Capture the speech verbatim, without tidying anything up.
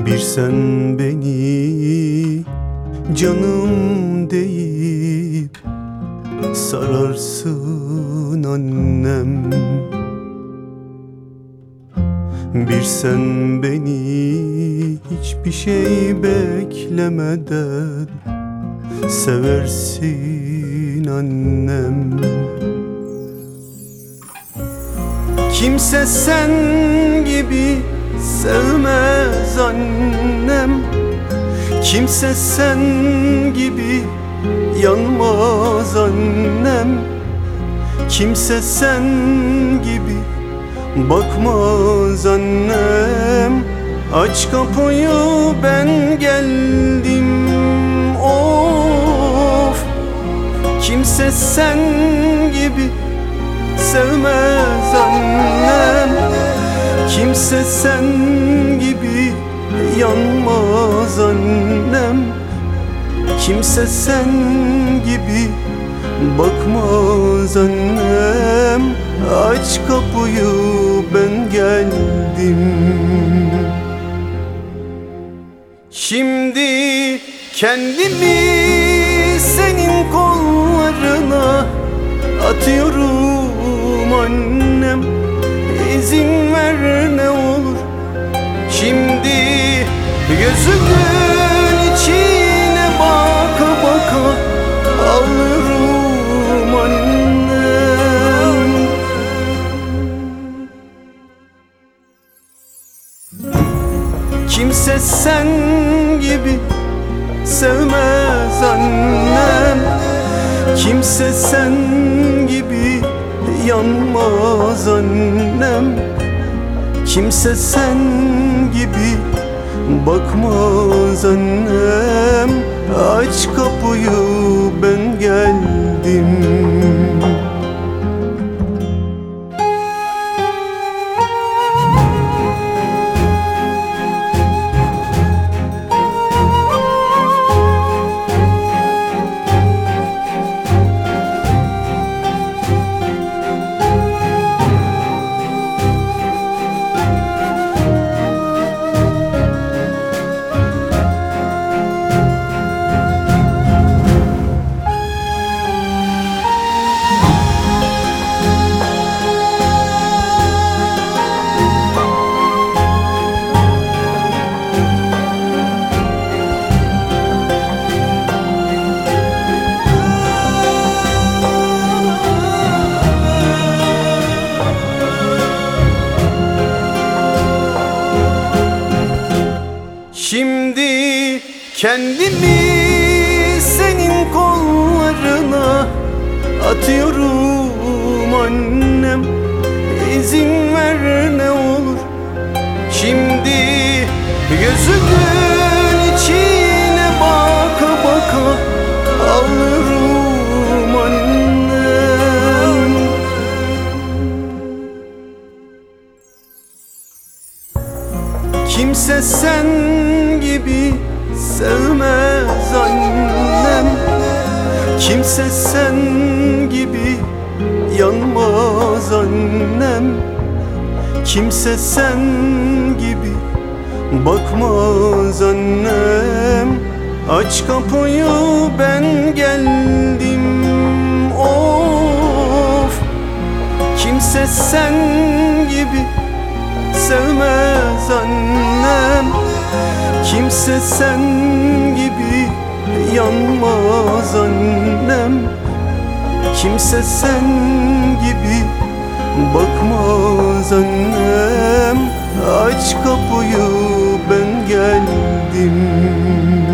Bir sen beni canım deyip sararsın annem. Bir sen beni hiçbir şey beklemeden seversin annem. Kimse sen gibi sevmez annem. Kimse sen gibi yanmaz annem. Kimse sen gibi bakmaz annem. Aç kapıyı ben geldim, of. Kimse sen gibi sevmez annem. Kimse sen gibi yanmaz annem. Kimse sen gibi bakmaz annem. Aç kapıyı ben geldim. Şimdi kendimi senin kollarına atıyorum annem. İzin ver ne olur. Şimdi gözümün içine baka baka ağlarım annem. Kimse sen gibi sevmez annem. Kimse sen gibi yanmaz annem. Kimse sen gibi bakmaz annem. Aç kapıyı ben geldim. Şimdi kendimi senin kollarına atıyorum annem. İzin ver ne olur. Şimdi gözümün içine baka baka ağlarım annem. Kimse sen gibi sevmez annem. Kimse sen gibi yanmaz annem. Kimse sen gibi bakmaz annem. Aç kapıyı ben geldim, of. Kimse sen gibi sevmez annem. Kimse sen gibi yanmaz annem. Kimse sen gibi bakmaz annem. Aç kapıyı ben geldim.